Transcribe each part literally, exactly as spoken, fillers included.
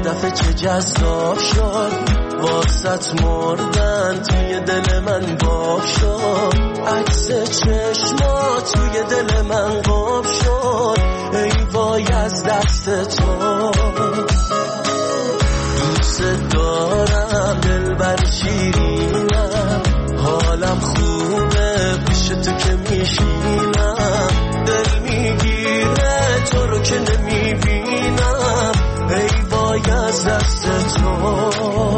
دفعه چه جذاب شد واسط مردن توی دل من باب شد عکس چشما توی دل من قاب شد ای وای از دست تو دوست دارم دلبر شیرینم حالم خوبه پیش تو که میشینم دل میگیره تو رو که نمیبینم ای وای از دست تو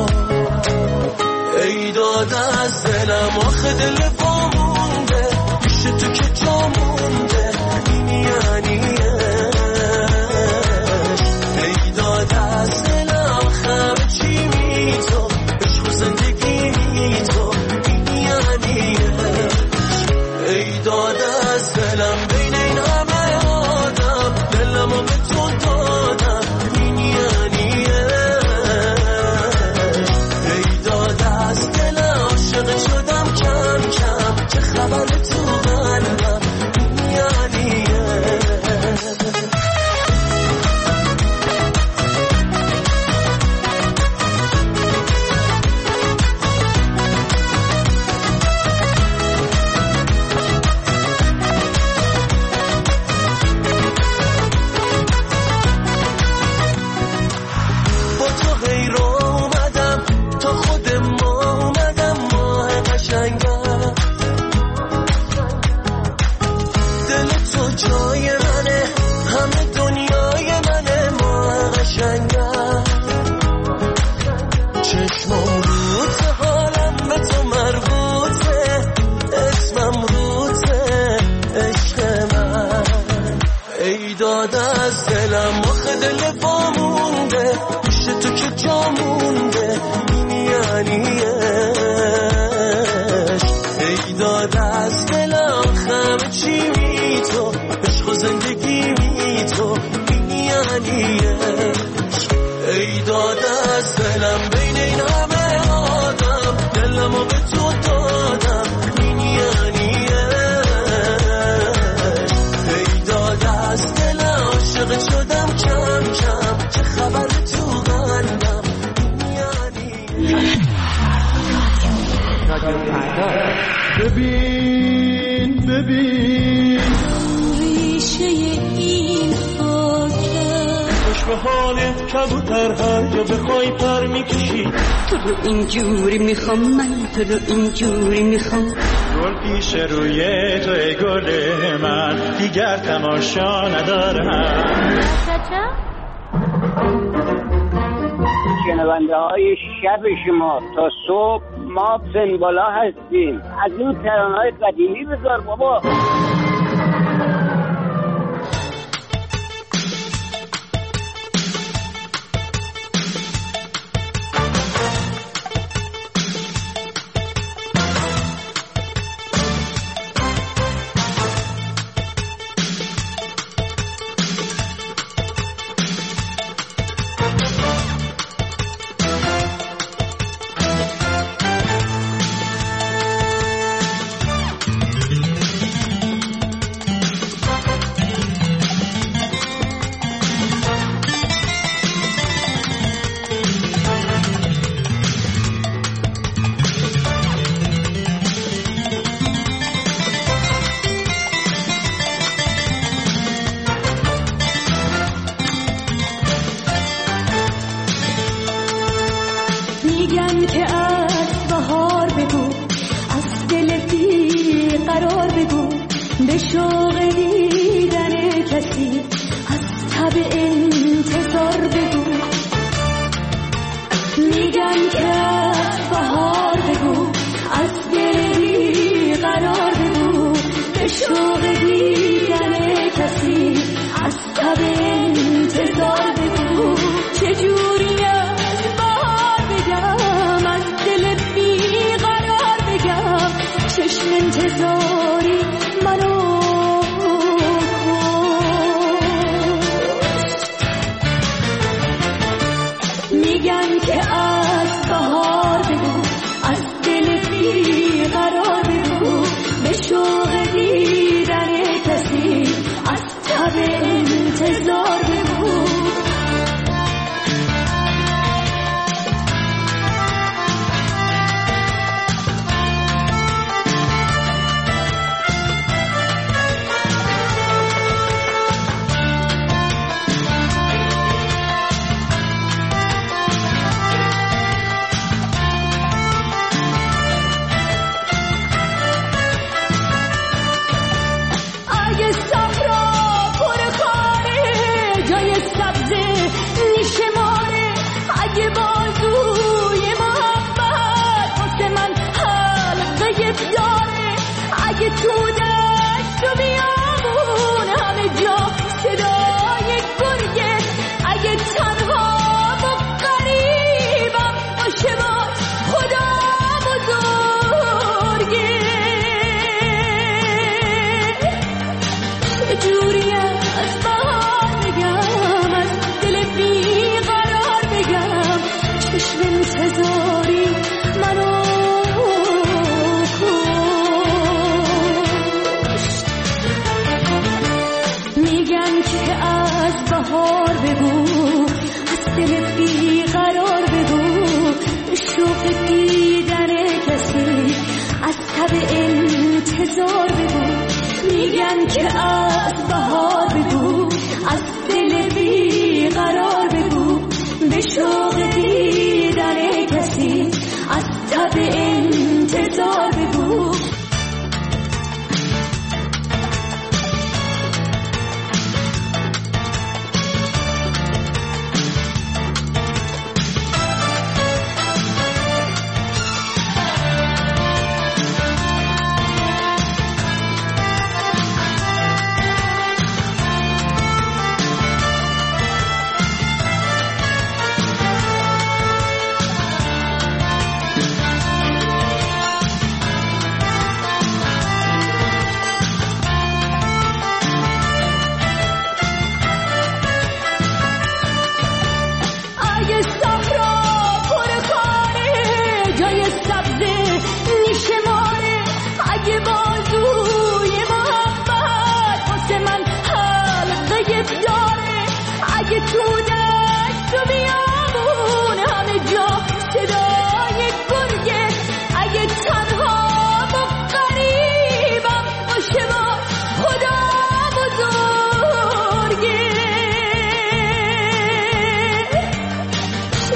ای داده از دلم آخه دل وامونده پیش تو که جا مونده این یعنی ای داده از دلم خمه چی می تو عشق و زندگی می تو این یعنی ای داده از دلم بین این همه آدم دلم رو به تو دادم این یعنی ای داده از دلم عاشق شدم کم کم چه خبر تو قلبم این یعنی ببین ببین ریشه این خاکه خوش به حالت کبوتر هر جا بخوای پر میکشی تو رو اینجوری میخوام من تو رو اینجوری میخوام گل پیش روی توی گل من دیگر تماشا ندارم شنونده های شب شما تا صبح ما سنبالا هستیم از این ترانه‌های قدیمی بذار بابا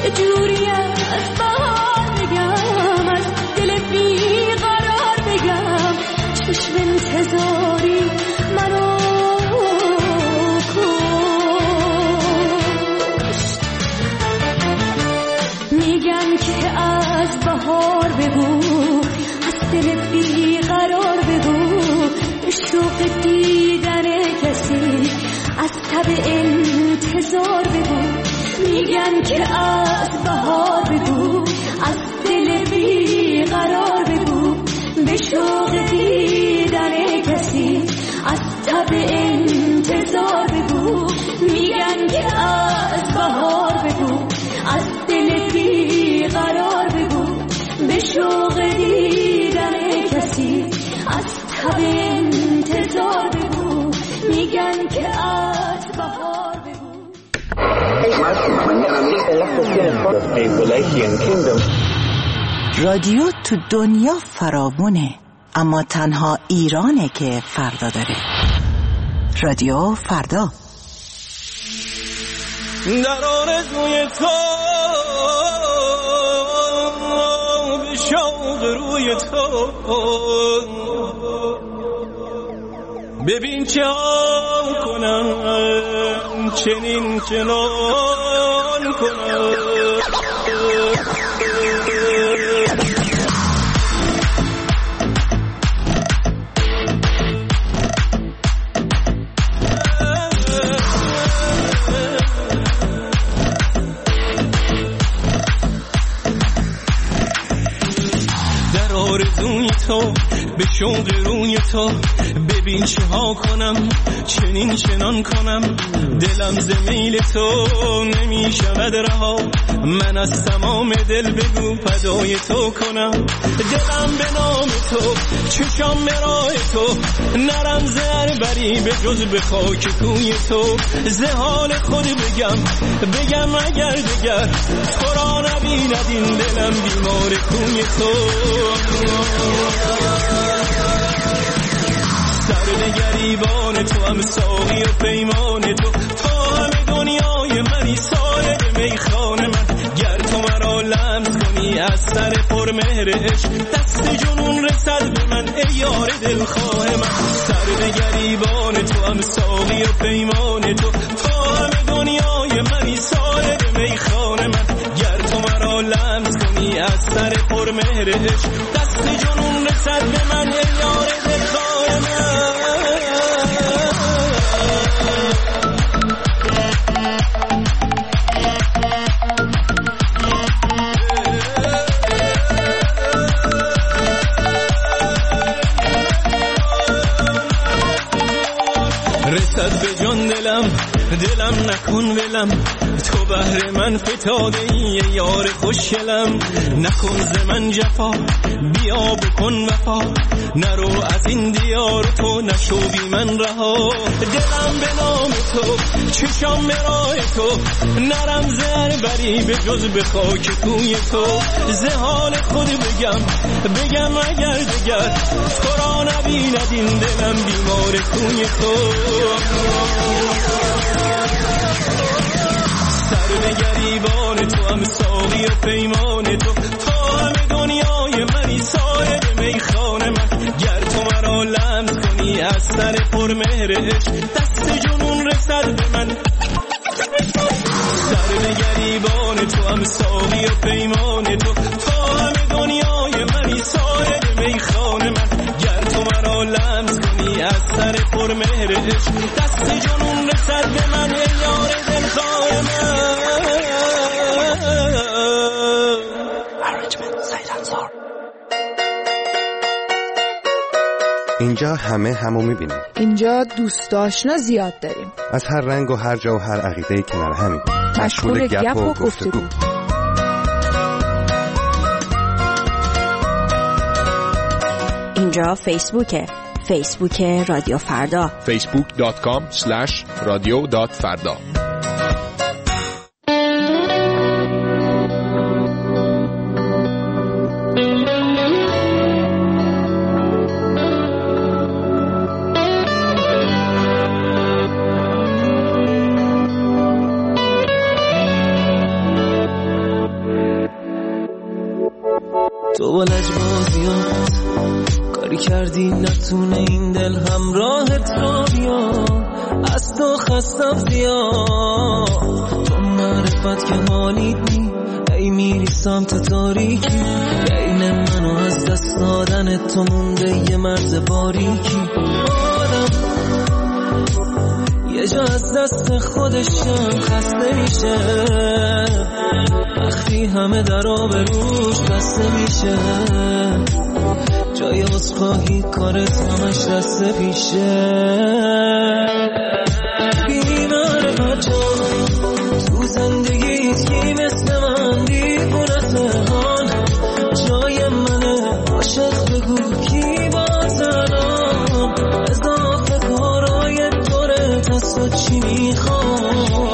یه جوری از بهار بگم، از دل بیقرار بگم، چشم انتظاری منو کشت. میگن که از بهار بگو، از دل بیقرار بگو، شوق دیدن کسی از تب انتظار بگو. میگن که از بهار بگو، از دل بیقرار بگو، به شوق دیدن کسی از تب انتظار بگو. میگن که از بهار بگو، از دل بیقرار بگو، به شوق دیدن کسی از تب انتظار بگو. میگن که از بهار بگو. رادیو تو دنیا فراوونه، اما تنها ایرانه که فردا داره. رادیو فردا. در آرزوی تو به شوق روی تو، ببین چه ها کنم، چنین چنان کنم. در آرزوی تو به شوق روی تو، ببین چه ها کنم، چنین چنان کنم. دلم ز میل تو نمی شود رها، من از تمام دل بگو فدای تو کنم. دلم به نام تو، چشم به راه تو، نرم زر بری به جز به خاک کوی تو. ز حال خود بگم بگم اگر دگر، تو را نبیند این دلم بیمار کوی تو. سرد گریبان تو هم ساقی و پیمان تو، تا همه دنیای منی سارد میخانه من. گر تو مرا لمس کنی از سر پرمهر عشق، دست جنون رسد به من ای یار دلخواه من. سرد گریبان تو هم ساقی و پیمان تو، تا همه دنیای منی سارد میخانه من. گر تو مرا لمس کنی از سر پرمهر عشق، دست جنون رسد به من ای یار دلخواه من. رسد به جان دلم، دلم نکن ولم، تو بهر من فتاده ای یار خوشگلم. نکن ز من جفا، بیا بکن وفا، نرو از این دیار تو، نشو بی من رها. دلم به نام تو، چشم به راه تو، نرم زر بری به جز به خاک کوی تو. ز حال خود بگم بگم اگر دگر، تو را نبیند این دلم بیمار کوی تو. سر گریبان تو هم ساقی و پیمان تو، تا همه دنیای منی سارد میخانه من. گر تو مرا لمس کنی از سر پرمهر عشق، دست جنون رسد به من. سر گریبان تو هم ساقی و پیمان تو، تا همه دنیای منی سارد میخانه من. گر تو مرا لمس کنی از سر پرمهر عشق، دست جنون رسد به من ای یار دلخواه من. اینجا همه همو میبینیم. اینجا دوست آشنا زیاد داریم، از هر رنگ و هر جا و هر عقیده‌ای کنار همیم. مشغول گپ و گفتگو. اینجا فیسبوکه، فیسبوک رادیو فردا، فیسبوک دات کام اسلش رادیو دات فردا. تو با لجبازیات کاری کردی نتونه این دل همراهت را بیا. از تو خستم زیاد تو معرفت که حالیت نی. ای میری سمت تاریکی بین من و از دست دادن تو مونده یه مرز باریکی. آدم یه جا از دست خودشم خسته میشه وقتی همه در آبروش بسته میشه. جای عذرخواهی کارت همش دست پیشه. بیمار بچم تو زندگیت کی مثل من دیوونت هان. جای منه عاشق بگو کی باز الان. اضافه کارای دورت از تو چی میخوام.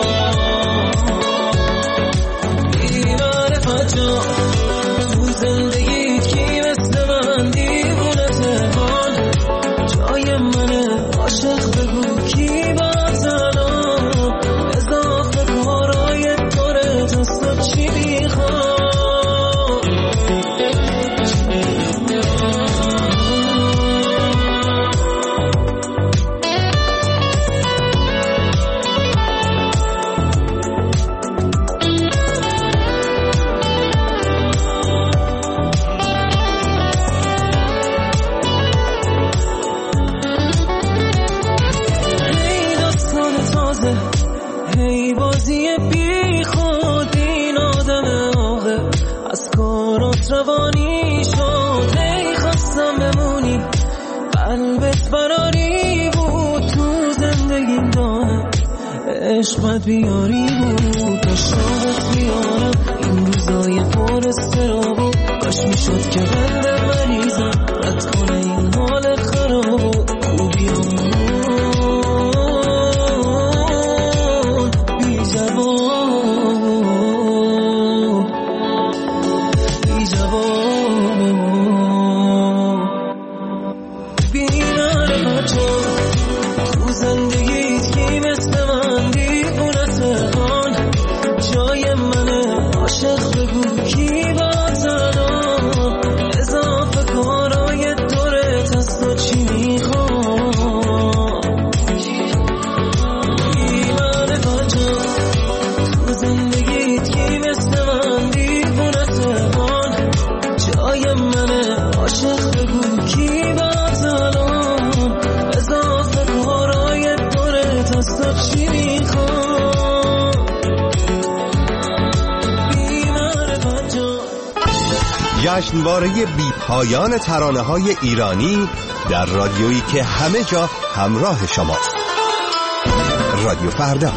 بیمار بچم تو زندگیت کی مثل من دیوونت هان. جای منه عاشق بگو کی باز الان. اضافه کارای دورت از تو چی میخوام. هی بازی بی خود این آدم آقه از کارات روانی شد. هی خواستم بمونی قلبت فراری بود تو زندگی داره عشقت بیاری بود. عشقت بیارم این روزای پر استرابو کاش میشد که قلب مریضم رد کنه این حال خرابو. خوبیامون جشنواره بی پایان ترانه‌های ایرانی در رادیویی که همه جا همراه شماست. رادیو فردا.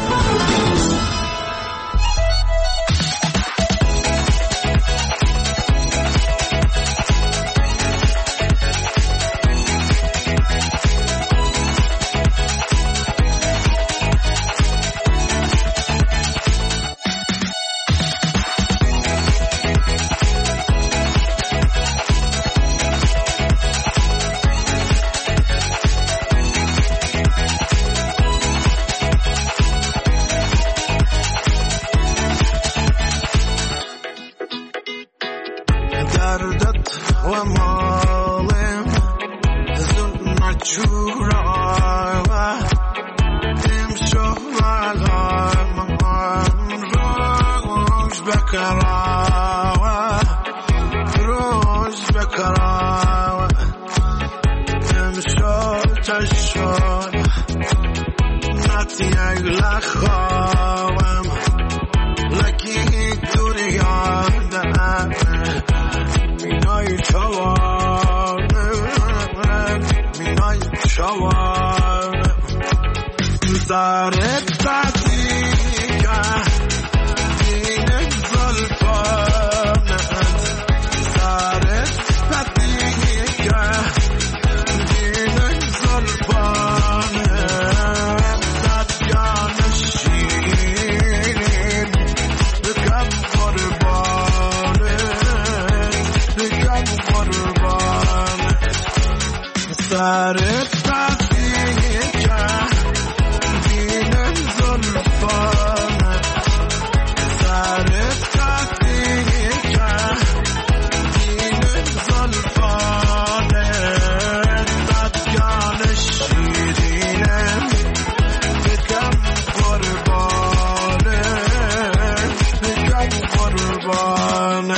قربان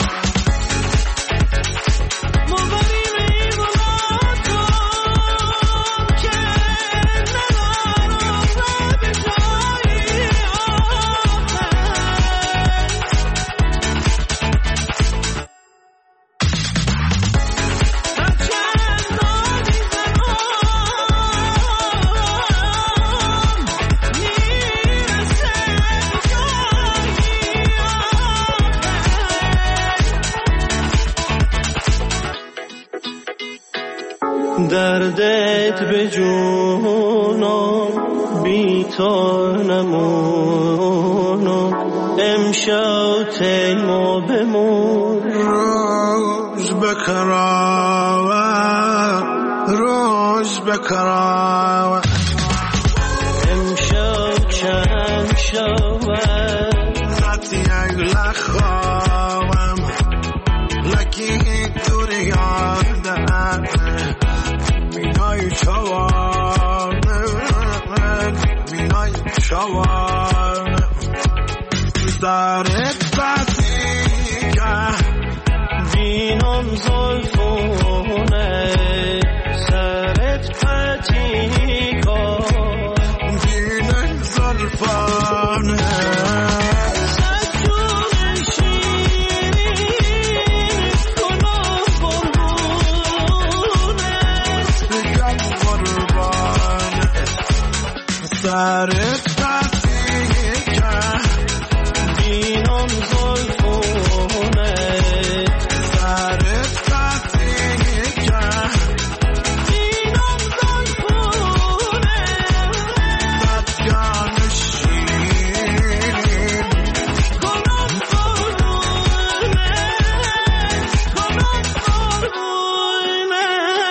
دردت به جونم بی تو نمونم امشب تیمو بمون روز بکراوه روز بکراوه امشب چند شوه ذاتی اگل خوام لکی دوری یادم مینای چوانه مینای چوانه دارت بسی که دینم زلفونه سرت پتی کن دینم زلفانه سرت بسی که دینم زلفونه سرت بسی که دینم زلفونه بدگان شیرین کنم قربونه کنم قربونه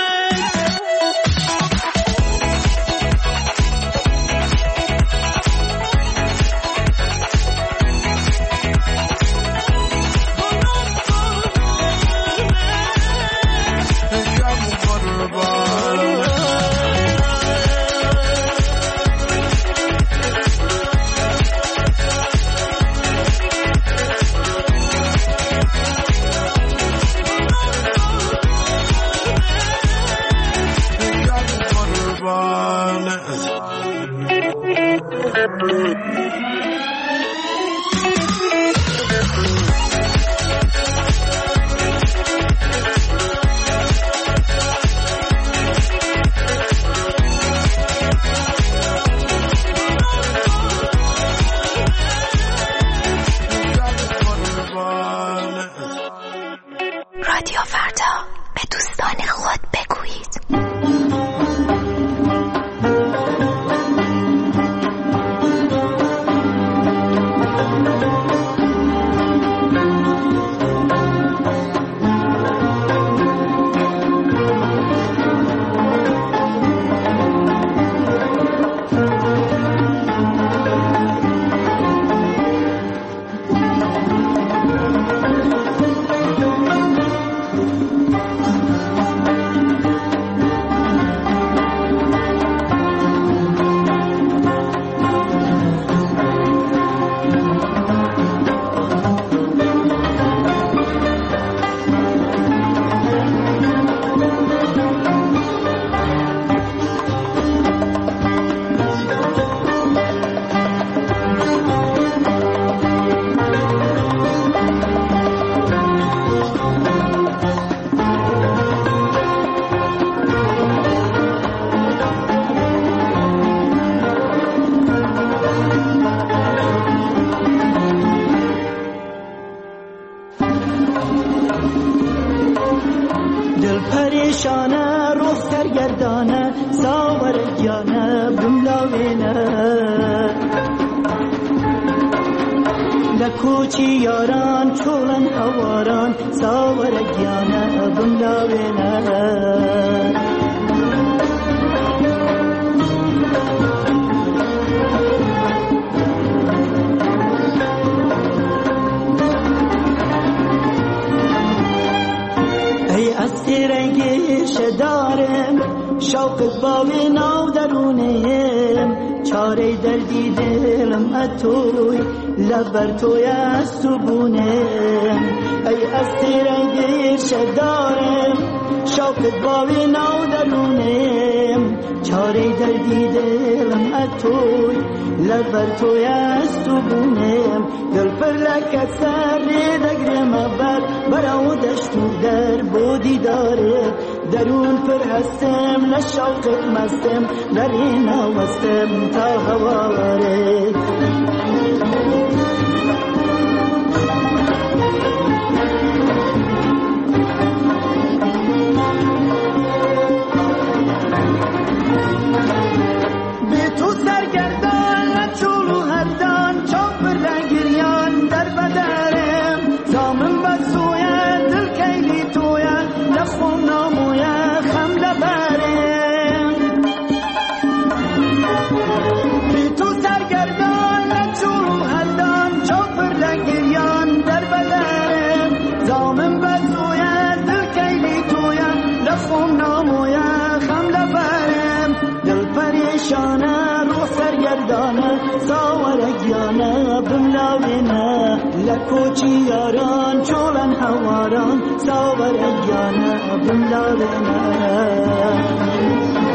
رادیو فردا به دوستان خود بگویید. دل پریشانه روح سرگردانه ساورگیانه بملاوینه لکوچی یاران چولن هواران ساورگیانه بملاوینه دارم شوق باوی ناو درونیم چاره دردی دلم اتوی لبر توی از تو بونه ای از تیرنگیر شدارم شوقت باوی نو درونم چاره دردی دلم از توی لبر توی از تو بونم دل پر لکت سر دگرم بر براو دشتو در بودی داره درون پر هستم لشوقت مستم لری نوستم تا هواره لکوچی یاران چولن هواران ساور اگیانه بملا بنا